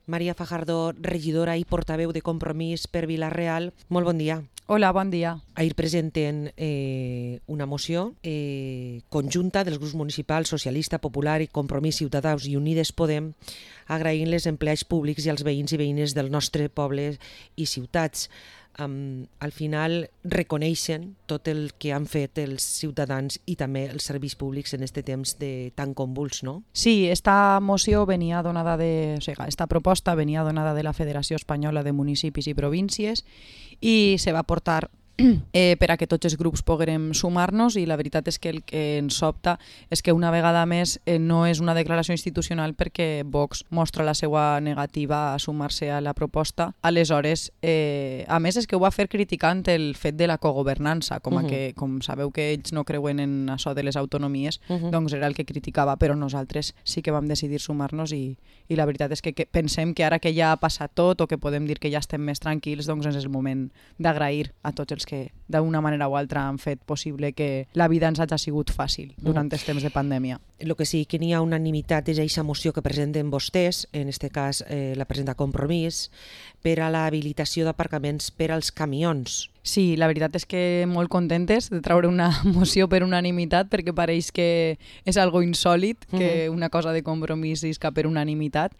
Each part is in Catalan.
Maria Fajardo, regidora i portaveu de Compromís per Vila-real. Molt bon dia. Hola, bon dia. Ahir presenten una moció conjunta dels grups municipals Socialista, Popular i Compromís, Ciutadans i Unides Podem, agraint les empleats públics i als veïns i veïnes del nostre poble i ciutats. Al final reconeixen tot el que han fet els ciutadans i també els serveis públics en aquest temps de tan convuls, no? Sí, esta moció venia donada esta proposta venia donada de la Federació Espanyola de Municipis i Províncies i se va portar per a que tots els grups poguérem sumar-nos, i la veritat és que el que ens sobta és que una vegada més no és una declaració institucional, perquè Vox mostra la seva negativa a sumar-se a la proposta. Aleshores, a més és que ho va fer criticant el fet de la cogovernança, com sabeu que ells no creuen en això de les autonomies, doncs era el que criticava, però nosaltres sí que vam decidir sumar-nos i la veritat és que pensem que ara que ja ha passat tot, o que podem dir que ja estem més tranquils, doncs és el moment d'agrair a tots els que d'una manera o altra han fet possible que la vida ens hagi sigut fàcil durant els temps de pandèmia. El que sí que n'hi ha unanimitat és aquesta moció que presenten vostès, en aquest cas la presenta Compromís, per a l'habilitació d'aparcaments per als camions. Sí, la veritat és que molt contentes de treure una moció per unanimitat, perquè pareix que és algo insòlit que una cosa de Compromís isca per unanimitat,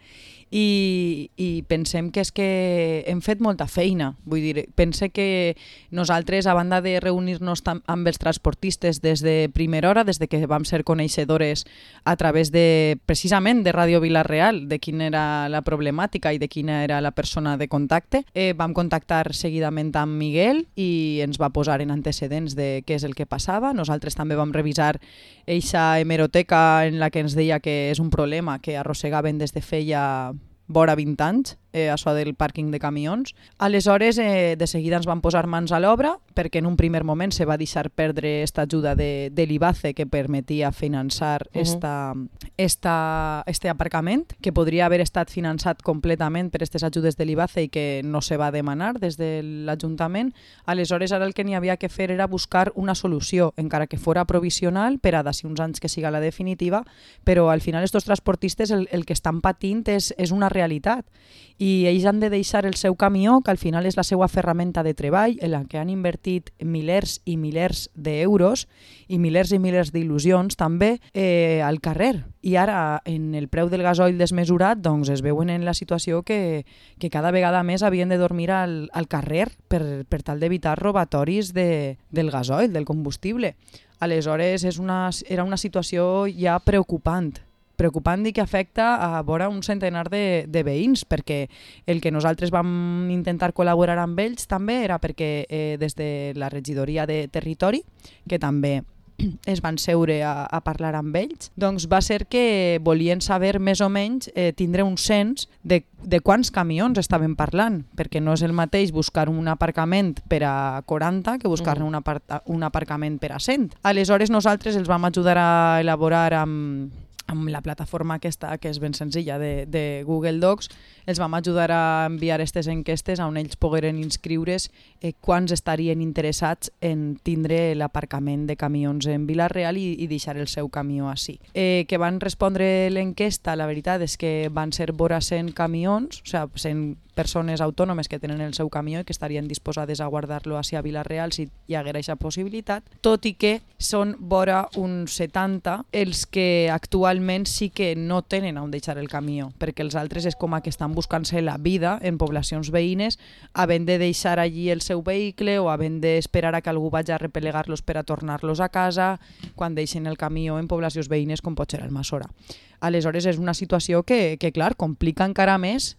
i pensem que és que hem fet molta feina. Vull dir, pense que nosaltres, a banda de reunir-nos amb els transportistes des de primera hora, des de que vam ser coneixedores a través de, precisament, de Ràdio Vila-real, de quina era la problemàtica i de quina era la persona de contacte, vam contactar seguidament amb Miguel i ens va posar en antecedents de què és el que passava. Nosaltres també vam revisar eixa hemeroteca en la que ens deia que és un problema que arrossegaven des de feia vora 20 anys, això del pàrquing de camions. Aleshores, de seguida ens van posar mans a l'obra, perquè en un primer moment se va deixar perdre esta ajuda de l'IBACE que permetia finançar este aparcament, que podria haver estat finançat completament per aquestes ajudes de l'IBACE i que no se va demanar des de l'Ajuntament. Aleshores, ara el que n'hi havia que fer era buscar una solució, encara que fora provisional, per a d'ací uns anys que siga la definitiva, però al final estos transportistes el que estan patint és una realitat, i ells han de deixar el seu camió, que al final és la seva ferramenta de treball, en la que han invertit milers i milers d'euros i milers d'il·lusions també al carrer. I ara, en el preu del gasoil desmesurat, doncs es veuen en la situació que cada vegada més havien de dormir al carrer per tal d'evitar robatoris del gasoil, del combustible. Aleshores, era una situació ja preocupant i que afecta a vora un centenar de veïns, perquè el que nosaltres vam intentar col·laborar amb ells també era perquè des de la regidoria de territori, que també es van seure a parlar amb ells, doncs va ser que volien saber més o menys tindre un cens de quants camions estaven parlant, perquè no és el mateix buscar un aparcament per a 40 que buscar un aparcament per a 100. Aleshores nosaltres els vam ajudar a elaborar amb la plataforma aquesta, que és ben senzilla, de Google Docs. Els vam ajudar a enviar aquestes enquestes on ells pogueren inscriure's quants estarien interessats en tindre l'aparcament de camions en Vila-real i deixar el seu camió així. Que van respondre l'enquesta, la veritat és que van ser vora 100 camions, o sigui, 100 persones autònomes que tenen el seu camió i que estarien disposades a guardar-lo a Vila-real si hi haguera aquesta possibilitat, tot i que són vora uns 70 els que actualment sí que no tenen on deixar el camió, perquè els altres és com que estan buscant-se la vida en poblacions veïnes, havent de deixar allí el seu vehicle o havent d'esperar a que algú vagi a repelegar-los per a tornar-los a casa quan deixen el camió en poblacions veïnes com pot ser Almassora. Aleshores és una situació que clar, complica encara més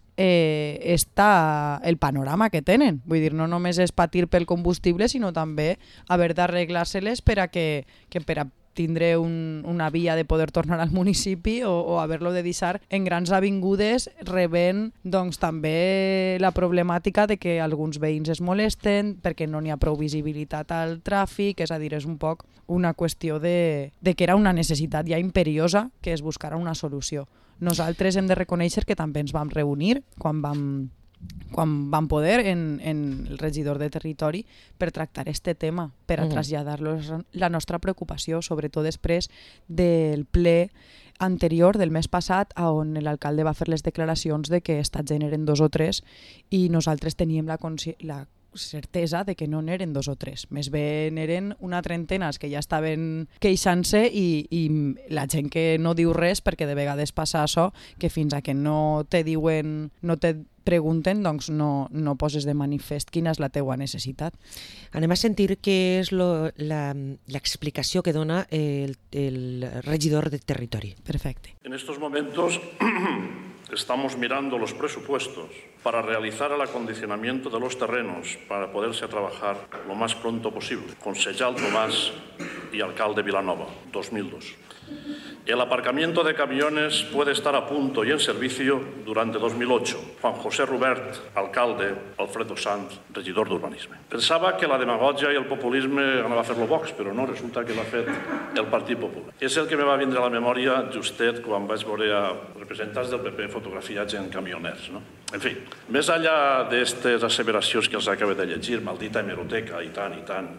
el panorama que tenen. Vull dir, no només és patir pel combustible, sinó també haver d'arreglar-se-les per a tindre una via de poder tornar al municipi o haver-lo de deixar en grans avingudes, rebent doncs, també la problemàtica de que alguns veïns es molesten perquè no n'hi ha prou visibilitat al tràfic. És a dir, és un poc una qüestió de que era una necessitat ja imperiosa que es buscara una solució. Nosaltres hem de reconèixer que també ens vam reunir quan vam quan van poder en el regidor de territori per tractar este tema, per a traslladar-los la nostra preocupació, sobretot després del ple anterior del mes passat, on l'alcalde va fer les declaracions de que estats eren 2 o 3 i nosaltres teníem la certesa de que no n'eren 2 o 3. Més bé n'eren una trentena que ja estaven queixant-se i la gent que no diu res, perquè de vegades passa això, que fins a que no te diuen, no te pregunten, doncs no poses de manifest quina és la teua necessitat. Anem a sentir què és l'explicació que dona el regidor de territori. Perfecte. En estos momentos estamos mirando los presupuestos para realizar el acondicionamiento de los terrenos para poderse trabajar lo más pronto posible. Concejal Tomás y alcalde Vilanova, 2002. El aparcamiento de camiones puede estar a punto y en servicio durante 2008. Juan José Rubert, alcalde, Alfredo Sanz, regidor d'Urbanisme. Pensava que la demagogia i el populisme anava a fer-lo Vox, però no, resulta que l'ha fet el Partit Popular. És el que me va vindre a la memòria justet quan vaig veure a representants del PP fotografiats en camioners. No? En fi, més enllà d'aquestes asseveracions que els acabo de llegir, maldita hemeroteca, i tant.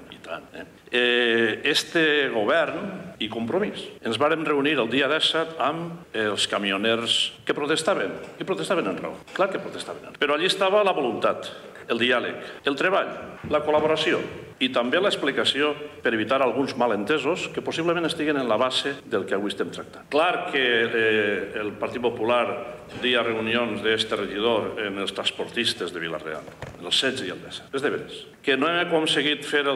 Este govern i Compromís ens vàrem reunir el dia 17 amb els camioners que protestaven. I protestaven en raó. Clar que protestaven en raó. Però allí estava la voluntat, el diàleg, el treball, la col·laboració i també l'explicació per evitar alguns malentesos que possiblement estiguen en la base del que avui estem tractant. Clar que el Partit Popular dia reunions d'este regidor en els transportistes de Vila-real, el 16 i el 17. És de veres. Que no hem aconseguit fer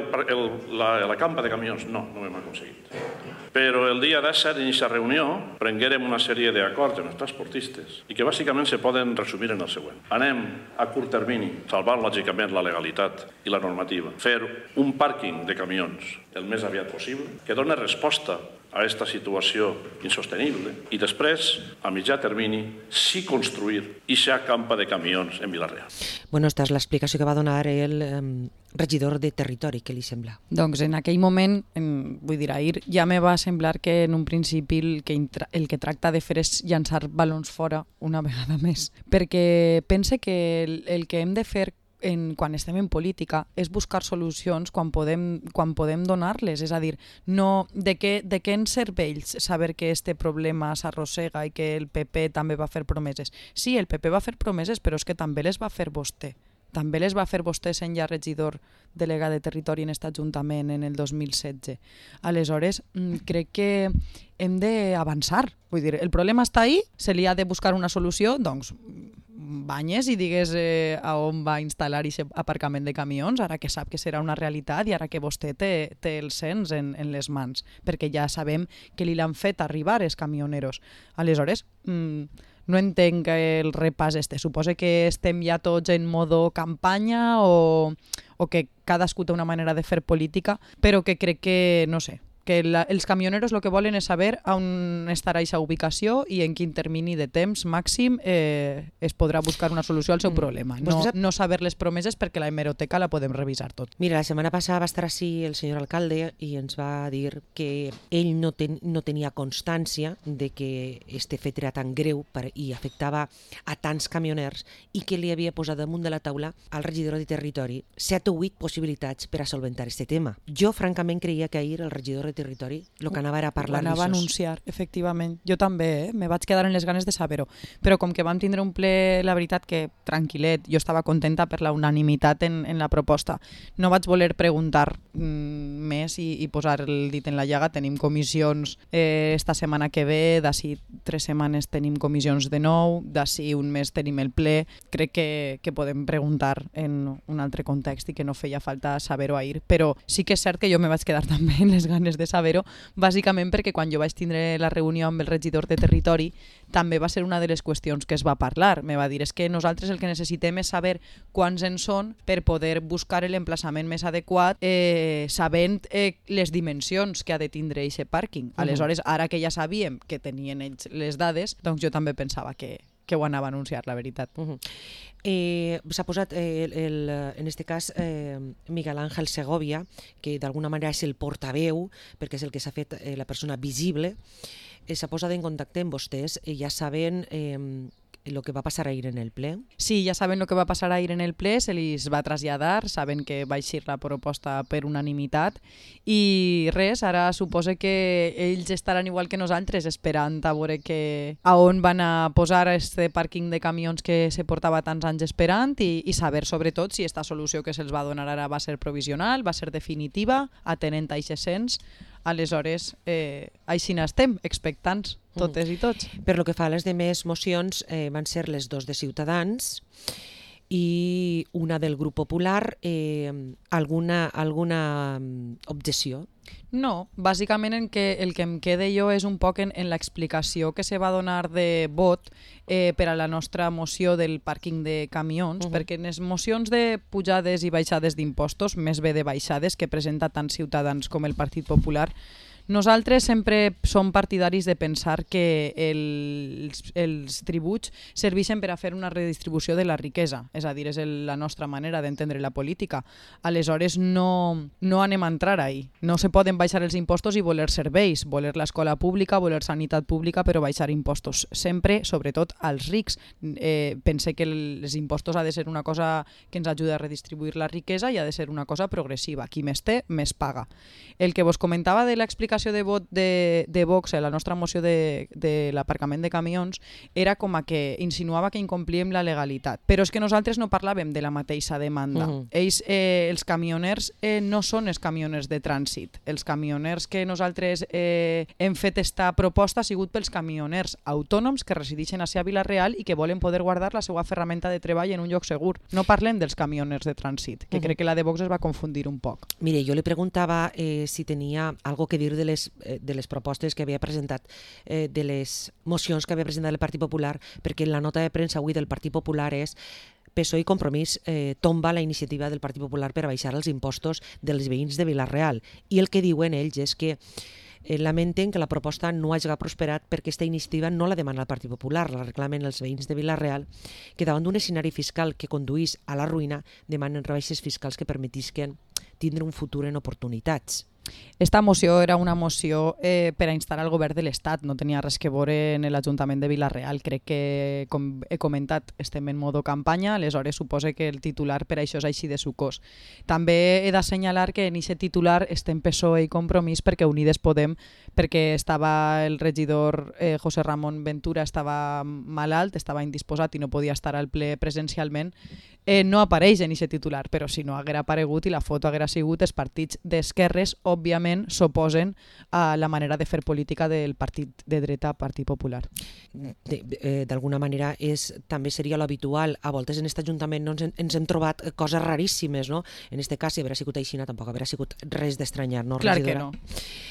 la campa de camions, no hem aconseguit. Però el dia 17 en aquesta reunió prenguérem una sèrie d'acords amb els transportistes i que bàsicament se poden resumir en el següent. Anem a curt termini, salvant lògicament la legalitat i la normativa, fer un pàrquing de camions el més aviat possible que doni resposta a aquesta situació insostenible i després, a mitjà termini, sí construir aquesta campa de camions en Vila-real. Bueno, esta és l'explicació que va donar el regidor de territori, què li sembla? Doncs en aquell moment, vull dir, ahir ja me va semblar que en un principi el que tracta de fer és llançar balons fora una vegada més, perquè pense que el que hem de fer quan estem en política és buscar solucions quan podem donar-les, és a dir, no, de què ens serveix saber que este problema s'arrossega i que el PP també va fer promeses. Sí, el PP va fer promeses, però és que també les va fer vostè. També les va fer vostè sent ja regidor delegat de territori en aquest ajuntament en el 2016. Aleshores, crec que hem d'avançar. Vull dir, el problema està ahí, se li ha de buscar una solució, doncs banyes i digues a on va instal·lar aquest aparcament de camions, ara que sap que serà una realitat i ara que vostè té el cens en les mans, perquè ja sabem que li l'han fet arribar els camioneros. Aleshores, no entenc el repàs este. Suposo que estem ja tots en modo campanya o que cadascú té una manera de fer política, però que crec que, no sé, que els camioneros el que volen és saber on estarà aquesta ubicació i en quin termini de temps màxim es podrà buscar una solució al seu problema. No saber les promeses perquè la hemeroteca la podem revisar tot. Mira, la setmana passada va estar així el senyor alcalde i ens va dir que ell no tenia constància de que este fet era tan greu i afectava a tants camioners i que li havia posat damunt de la taula al regidor de territori 7 o 8 possibilitats per a solventar este tema. Jo, francament, creia que ahir el regidor de territori el que anava era a parlar anava a anunciar, efectivament. Jo també, me vaig quedar en les ganes de saber-ho. Però com que vam tindre un ple, la veritat que tranquil·let, jo estava contenta per la unanimitat en la proposta. No vaig voler preguntar més i posar el dit en la llaga. Tenim comissions esta setmana que ve, d'ací 3 setmanes tenim comissions de nou, d'ací un mes tenim el ple. Crec que podem preguntar en un altre context i que no feia falta saber-ho ahir. Però sí que és cert que jo me vaig quedar també en les ganes de saber-ho, bàsicament perquè quan jo vaig tindre la reunió amb el regidor de territori també va ser una de les qüestions que es va parlar. Me va dir, és que nosaltres el que necessitem és saber quants en són per poder buscar l'emplaçament més adequat sabent les dimensions que ha de tindre aquest pàrquing. Aleshores, ara que ja sabíem que tenien ells les dades, doncs jo també pensava que ho anava a anunciar, la veritat. S'ha posat, en aquest cas, Miguel Ángel Segovia, que d'alguna manera és el portaveu, perquè és el que s'ha fet la persona visible, s'ha posat en contacte amb vostès, ja saben lo que va passar ahir en el ple? Sí, ja saben el que va passar ahir en el ple, se li va traslladar, saben que va eixir la proposta per unanimitat i res, ara suposa que ells estaran igual que nosaltres esperant a veure a on van a posar este pàrquing de camions que se portava tants anys esperant i saber sobretot si esta solució que se'ls va donar ara va ser provisional, va ser definitiva, atenent a aquest cens. Aleshores, així n'estem, expectants, totes i tots. Per lo que fa a les demés mocions, van ser les 2 de Ciutadans i una del Grup Popular. Alguna objecció? No, bàsicament el que em queda jo és un poc en l'explicació que se va donar de vot per a la nostra moció del pàrquing de camions, perquè en les mocions de pujades i baixades d'impostos, més bé de baixades, que presenta tant Ciutadans com el Partit Popular, nosaltres sempre som partidaris de pensar que els tributs serveixen per a fer una redistribució de la riquesa, és a dir, és la nostra manera d'entendre la política. Aleshores no anem a entrar ahí. No se poden baixar els impostos i voler serveis, voler l'escola pública, voler sanitat pública, però baixar impostos. Sempre, sobretot, als rics. Pense que els impostos ha de ser una cosa que ens ajuda a redistribuir la riquesa i ha de ser una cosa progressiva. Qui més té, més paga. El que vos comentava de l'explicació de vot de Vox a la nostra moció de l'aparcament de camions era com a que insinuava que incomplíem la legalitat. Però és que nosaltres no parlàvem de la mateixa demanda. Ells, els camioners, no són els camioners de trànsit. Els camioners que nosaltres hem fet esta proposta ha sigut pels camioners autònoms que resideixen a Vila-real i que volen poder guardar la seva ferramenta de treball en un lloc segur. No parlem dels camioners de trànsit, que crec que la de Vox es va confundir un poc. Mire, jo li preguntava si tenia algo que dir de les propostes que havia presentat, de les mocions que havia presentat el Partit Popular, perquè la nota de premsa avui del Partit Popular és PSOE i Compromís tomba la iniciativa del Partit Popular per a baixar els impostos dels veïns de Vila-real. I el que diuen ells és que lamenten que la proposta no hagi prosperat perquè aquesta iniciativa no la demana el Partit Popular, la reclamen els veïns de Vila-real, que davant d'un escenari fiscal que conduís a la ruïna demanen rebaixes fiscals que permetisquen tindre un futur en oportunitats. Esta moció era una moció per a instar al govern de l'Estat, no tenia res que veure en l'Ajuntament de Vila-real. Crec que, com he comentat, estem en modo campanya, aleshores suposa que el titular per això és així de sucós. També he d'assenyalar que en aquest titular estem PSOE i Compromís perquè Unides Podem, perquè estava el regidor José Ramon Ventura estava malalt, estava indisposat i no podia estar al ple presencialment, no apareix en aquest titular, però si no haguera aparegut i la foto haguera sigut, els partits d'esquerres òbviament s'oposen a la manera de fer política del partit de dreta, Partit Popular. D'alguna manera també seria l'habitual. A voltes en aquest Ajuntament ens hem trobat coses raríssimes, no? En aquest cas, si haurà sigut així, tampoc haurà sigut res d'estranyar, no? Clar que no.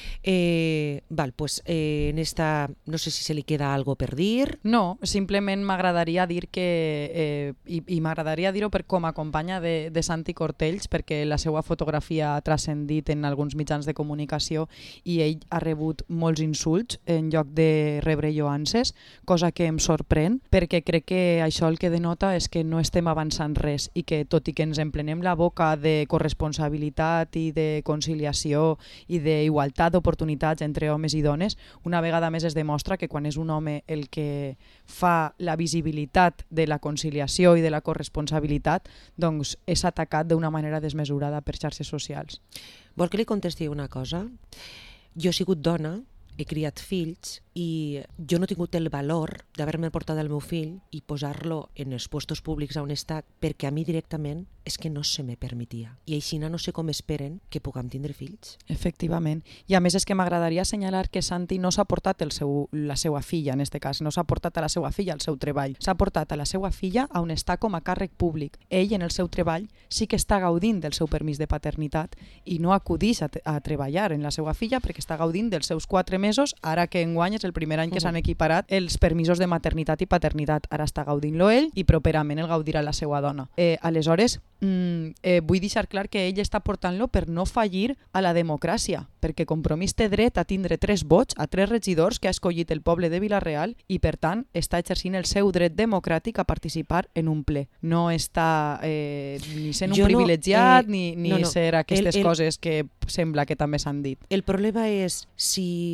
En esta no sé si se li queda algo per dir. No, simplement m'agradaria dir que i m'agradaria dir-ho com a companya de Santi Cortells, perquè la seva fotografia ha transcendit en alguns mitjans de comunicació i ell ha rebut molts insults en lloc de rebre lloances, cosa que em sorprèn, perquè crec que això el que denota és que no estem avançant res i que tot i que ens emplenem la boca de corresponsabilitat i de conciliació i d'igualtat d'oportunitats entre homes i dones, una vegada més es demostra que quan és un home el que fa la visibilitat de la conciliació i de la corresponsabilitat, doncs és atacat d'una manera desmesurada per xarxes socials. Vol que li contesti una cosa? Jo he sigut dona, he criat fills i jo no he tingut el valor d'haver-me portat el meu fill i posar-lo en els puestos públics on he estat perquè a mi directament és que no se me permetia. I així no sé com esperen que puguem tindre fills. Efectivament. I a més és que m'agradaria assenyalar que Santi no s'ha portat la seva filla, en aquest cas, no s'ha portat a la seva filla al seu treball, s'ha portat a la seva filla on està com a càrrec públic. Ell en el seu treball sí que està gaudint del seu permís de paternitat i no acudeix a treballar en la seva filla perquè està gaudint dels seus 4 mesos, ara que enguany és el primer any que s'han equiparat els permisos de maternitat i paternitat. Ara està gaudint-lo ell i properament el gaudirà la seva dona. Aleshores, vull deixar clar que ell està portant-lo per no fallir a la democràcia, perquè Compromís té dret a tindre 3 vots a 3 regidors que ha escollit el poble de Vila-real i, per tant, està exercint el seu dret democràtic a participar en un ple. No està ni sent un privilegiat ni ser aquestes coses que sembla que també s'han dit. El problema és si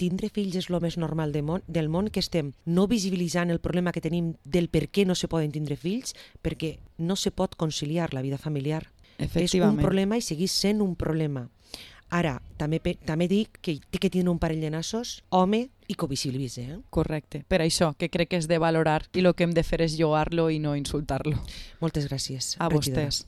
tindre fills és el més normal del món, que estem no visibilitzant el problema que tenim del per què no se poden tindre fills, perquè no se pot conciliar la vida familiar. És un problema i segueix sent un problema. Ara, també dic que té que tindre un parell de nassos, home, i que ho visibilitze. Correcte. Per això, que crec que és de valorar i el que hem de fer és lloar-lo i no insultar-lo. Moltes gràcies. A vostès.